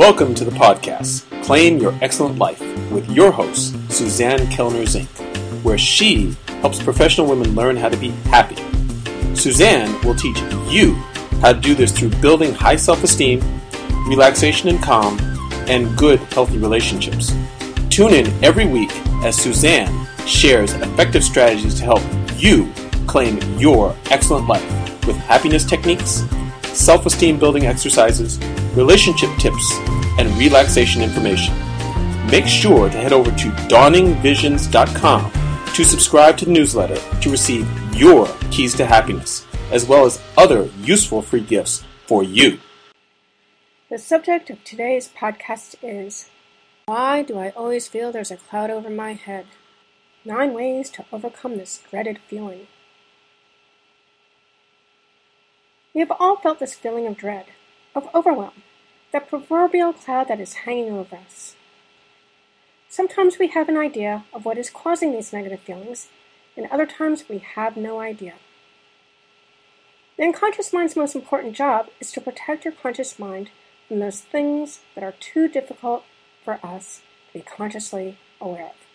Welcome to the podcast, Claim Your Excellent Life, with your host, Suzanne Kellner Zink, where she helps professional women learn how to be happy. Suzanne will teach you how to do this through building high self-esteem, relaxation and calm, and good, healthy relationships. Tune in every week as Suzanne shares effective strategies to help you claim your excellent life with happiness techniques, self-esteem building exercises, relationship tips, and relaxation information. Make sure to head over to dawningvisions.com to subscribe to the newsletter to receive your keys to happiness, as well as other useful free gifts for you. The subject of today's podcast is, why do I always feel there's a cloud over my head? 9 ways to overcome this dreaded feeling. We have all felt this feeling of dread, of overwhelm, that proverbial cloud that is hanging over us. Sometimes we have an idea of what is causing these negative feelings, and other times we have no idea. The unconscious mind's most important job is to protect your conscious mind from those things that are too difficult for us to be consciously aware of.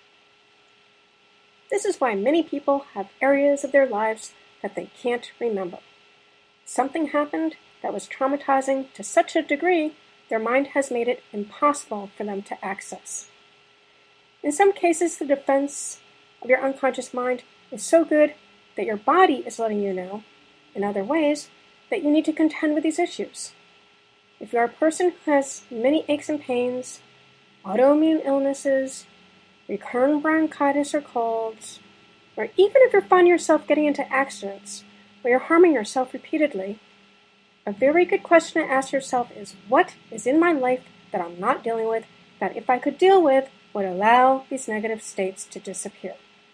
This is why many people have areas of their lives that they can't remember. Something happened that was traumatizing to such a degree their mind has made it impossible for them to access. In some cases, the defense of your unconscious mind is so good that your body is letting you know, in other ways, that you need to contend with these issues. If you are a person who has many aches and pains, autoimmune illnesses, recurrent bronchitis or colds, or even if you find yourself getting into accidents where you're harming yourself repeatedly, a very good question to ask yourself is, what is in my life that I'm not dealing with that if I could deal with would allow these negative states to disappear?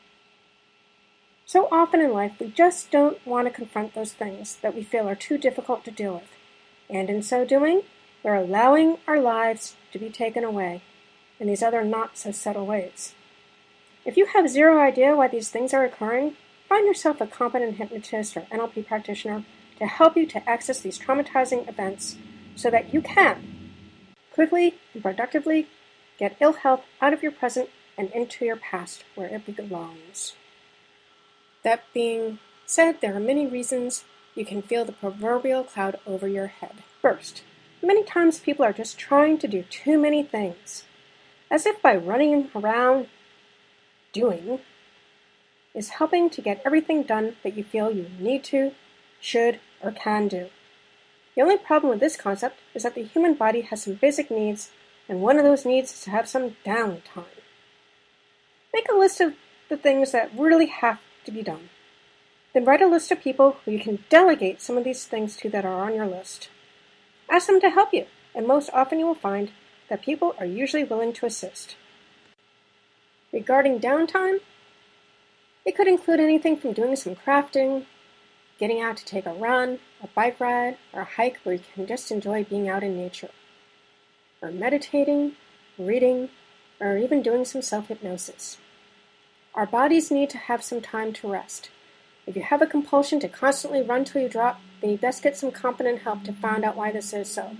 So often in life, we just don't want to confront those things that we feel are too difficult to deal with. And in so doing, we're allowing our lives to be taken away in these other not-so-subtle ways. If you have zero idea why these things are occurring, find yourself a competent hypnotist or NLP practitioner to help you to access these traumatizing events so that you can quickly and productively get ill health out of your present and into your past where it belongs. That being said, there are many reasons you can feel the proverbial cloud over your head. First, many times people are just trying to do too many things, as if by running around doing is helping to get everything done that you feel you need to, should, or can do. The only problem with this concept is that the human body has some basic needs, and one of those needs is to have some downtime. Make a list of the things that really have to be done. Then write a list of people who you can delegate some of these things to that are on your list. Ask them to help you, and most often you will find that people are usually willing to assist. Regarding downtime, it could include anything from doing some crafting, getting out to take a run, a bike ride, or a hike where you can just enjoy being out in nature, or meditating, reading, or even doing some self-hypnosis. Our bodies need to have some time to rest. If you have a compulsion to constantly run till you drop, then you best get some competent help to find out why this is so.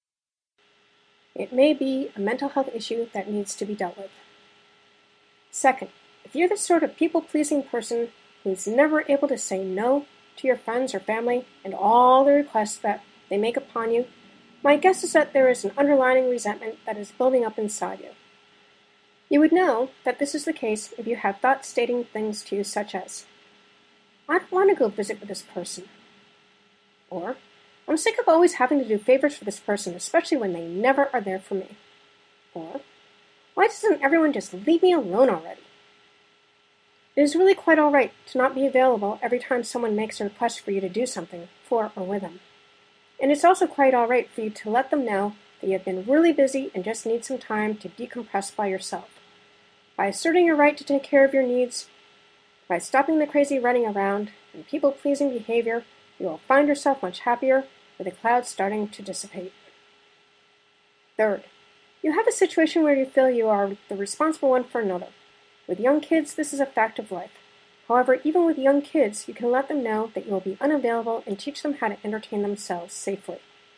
It may be a mental health issue that needs to be dealt with. Second, if you're the sort of people-pleasing person who's never able to say no to your friends or family and all the requests that they make upon you, my guess is that there is an underlying resentment that is building up inside you. You would know that this is the case if you have thoughts stating things to you such as, I don't want to go visit with this person. Or, I'm sick of always having to do favors for this person, especially when they never are there for me. Or, why doesn't everyone just leave me alone already? It is really quite all right to not be available every time someone makes a request for you to do something for or with them. And it's also quite all right for you to let them know that you have been really busy and just need some time to decompress by yourself. By asserting your right to take care of your needs, by stopping the crazy running around and people-pleasing behavior, you will find yourself much happier with the clouds starting to dissipate. Third, you have a situation where you feel you are the responsible one for another. With young kids, this is a fact of life. However, even with young kids, you can let them know that you will be unavailable and teach them how to entertain themselves safely.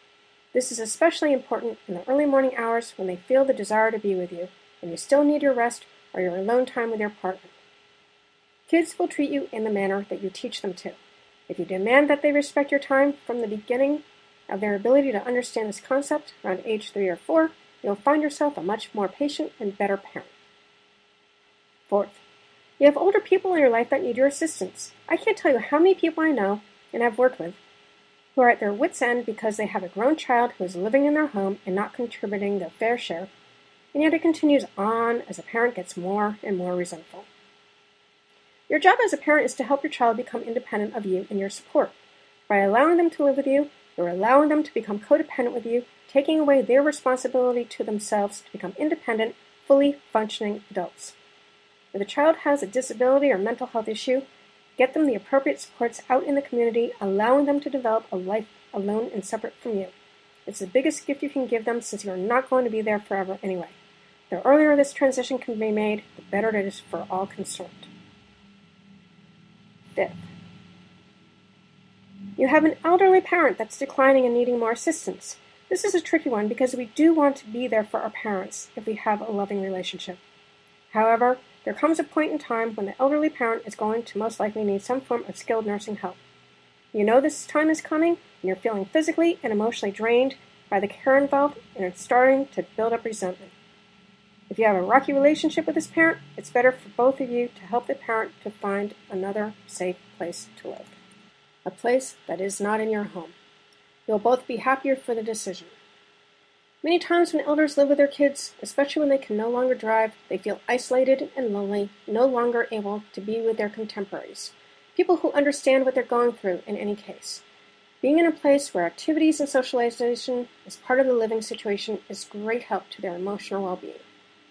This is especially important in the early morning hours when they feel the desire to be with you, and you still need your rest or your alone time with your partner. Kids will treat you in the manner that you teach them to. If you demand that they respect your time from the beginning of their ability to understand this concept around age 3 or 4, you'll find yourself a much more patient and better parent. Fourth, you have older people in your life that need your assistance. I can't tell you how many people I know and have worked with who are at their wits' end because they have a grown child who is living in their home and not contributing their fair share, and yet it continues on as a parent gets more and more resentful. Your job as a parent is to help your child become independent of you and your support. By allowing them to live with you, you're allowing them to become codependent with you, taking away their responsibility to themselves to become independent, fully functioning adults. If a child has a disability or mental health issue, get them the appropriate supports out in the community, allowing them to develop a life alone and separate from you. It's the biggest gift you can give them since you're not going to be there forever anyway. The earlier this transition can be made, the better it is for all concerned. Fifth, you have an elderly parent that's declining and needing more assistance. This is a tricky one because we do want to be there for our parents if we have a loving relationship. However, there comes a point in time when the elderly parent is going to most likely need some form of skilled nursing help. You know this time is coming, and you're feeling physically and emotionally drained by the care involved, and it's starting to build up resentment. If you have a rocky relationship with this parent, it's better for both of you to help the parent to find another safe place to live. A place that is not in your home. You'll both be happier for the decision. Many times when elders live with their kids, especially when they can no longer drive, they feel isolated and lonely, no longer able to be with their contemporaries, people who understand what they're going through in any case. Being in a place where activities and socialization is part of the living situation is great help to their emotional well-being.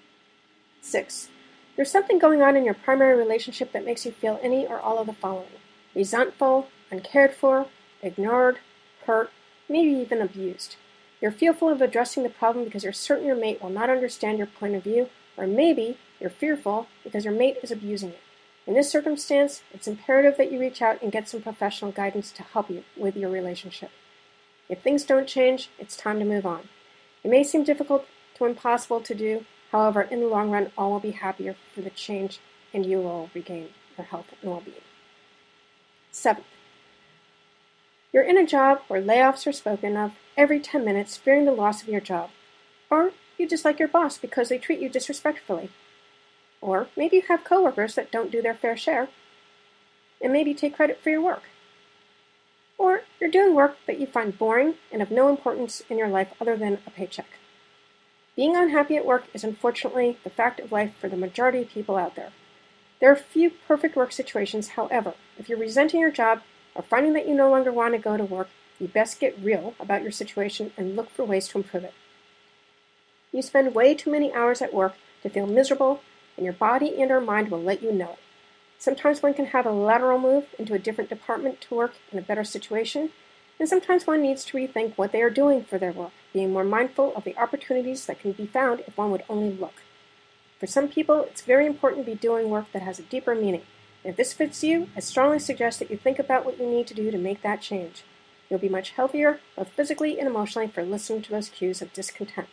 6. There's something going on in your primary relationship that makes you feel any or all of the following: resentful, uncared for, ignored, hurt, maybe even abused. You're fearful of addressing the problem because you're certain your mate will not understand your point of view, or maybe you're fearful because your mate is abusing it. In this circumstance, it's imperative that you reach out and get some professional guidance to help you with your relationship. If things don't change, it's time to move on. It may seem difficult to impossible to do, however, in the long run, all will be happier for the change and you will regain your health and well-being. 7. You're in a job where layoffs are spoken of every 10 minutes, fearing the loss of your job. Or you dislike your boss because they treat you disrespectfully. Or maybe you have coworkers that don't do their fair share, and maybe take credit for your work. Or you're doing work that you find boring and of no importance in your life other than a paycheck. Being unhappy at work is unfortunately the fact of life for the majority of people out there. There are few perfect work situations, however. If you're resenting your job or finding that you no longer want to go to work, you best get real about your situation and look for ways to improve it. You spend way too many hours at work to feel miserable, and your body and or mind will let you know it. Sometimes one can have a lateral move into a different department to work in a better situation, and sometimes one needs to rethink what they are doing for their work, being more mindful of the opportunities that can be found if one would only look. For some people, it's very important to be doing work that has a deeper meaning. And if this fits you, I strongly suggest that you think about what you need to do to make that change. You'll be much healthier, both physically and emotionally, for listening to those cues of discontent.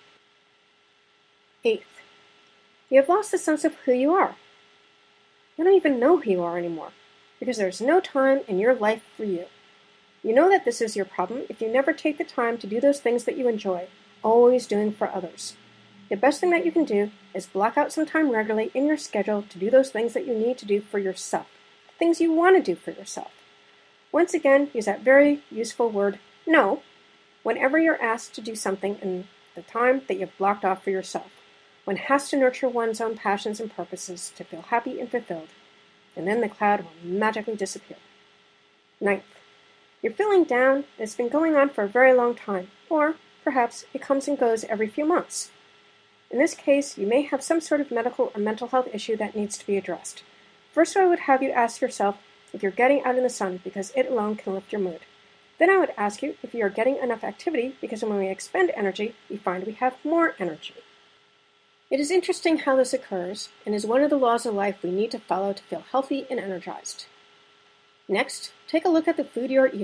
8th, you have lost the sense of who you are. You don't even know who you are anymore, because there's no time in your life for you. You know that this is your problem if you never take the time to do those things that you enjoy, always doing for others. The best thing that you can do is block out some time regularly in your schedule to do those things that you need to do for yourself, the things you want to do for yourself. Once again, use that very useful word, no, whenever you're asked to do something in the time that you've blocked off for yourself. One has to nurture one's own passions and purposes to feel happy and fulfilled, and then the cloud will magically disappear. 9th, you're feeling down, and it's been going on for a very long time, or perhaps it comes and goes every few months. In this case, you may have some sort of medical or mental health issue that needs to be addressed. First, I would have you ask yourself if you're getting out in the sun, because it alone can lift your mood. Then I would ask you if you are getting enough activity, because when we expend energy, we find we have more energy. It is interesting how this occurs, and is one of the laws of life we need to follow to feel healthy and energized. Next, take a look at the food you are eating.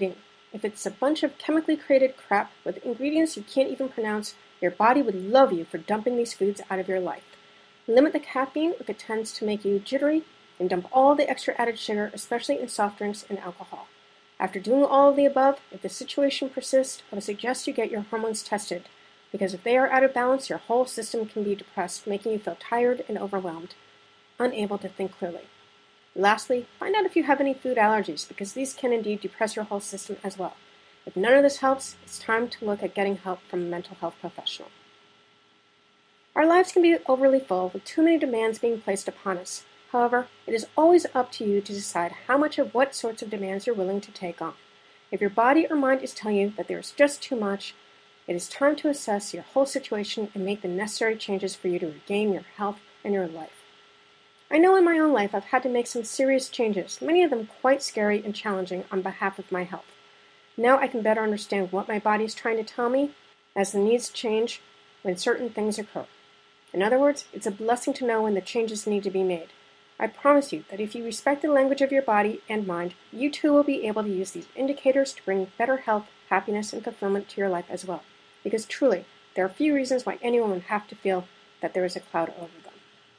If it's a bunch of chemically created crap with ingredients you can't even pronounce, your body would love you for dumping these foods out of your life. Limit the caffeine if it tends to make you jittery, and dump all the extra added sugar, especially in soft drinks and alcohol. After doing all of the above, if the situation persists, I would suggest you get your hormones tested, because if they are out of balance, your whole system can be depressed, making you feel tired and overwhelmed, unable to think clearly. Lastly, find out if you have any food allergies, because these can indeed depress your whole system as well. If none of this helps, it's time to look at getting help from a mental health professional. Our lives can be overly full, with too many demands being placed upon us. However, it is always up to you to decide how much of what sorts of demands you're willing to take on. If your body or mind is telling you that there is just too much, it is time to assess your whole situation and make the necessary changes for you to regain your health and your life. I know in my own life I've had to make some serious changes, many of them quite scary and challenging on behalf of my health. Now I can better understand what my body is trying to tell me as the needs change when certain things occur. In other words, it's a blessing to know when the changes need to be made. I promise you that if you respect the language of your body and mind, you too will be able to use these indicators to bring better health, happiness, and fulfillment to your life as well. Because truly, there are few reasons why anyone would have to feel that there is a cloud over them.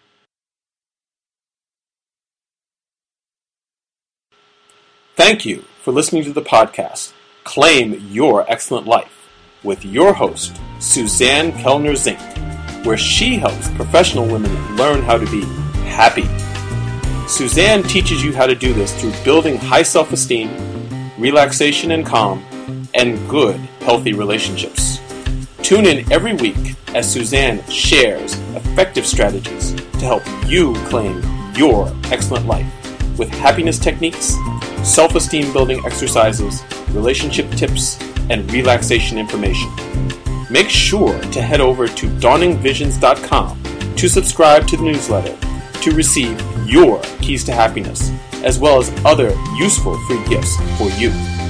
Thank you for listening to the podcast, Claim Your Excellent Life, with your host, Suzanne Kellner Zink, where she helps professional women learn how to be happy. Suzanne teaches you how to do this through building high self-esteem, relaxation and calm, and good, healthy relationships. Tune in every week as Suzanne shares effective strategies to help you claim your excellent life with happiness techniques, self-esteem building exercises, relationship tips, and relaxation information. Make sure to head over to dawningvisions.com to subscribe to the newsletter to receive your keys to happiness, as well as other useful free gifts for you.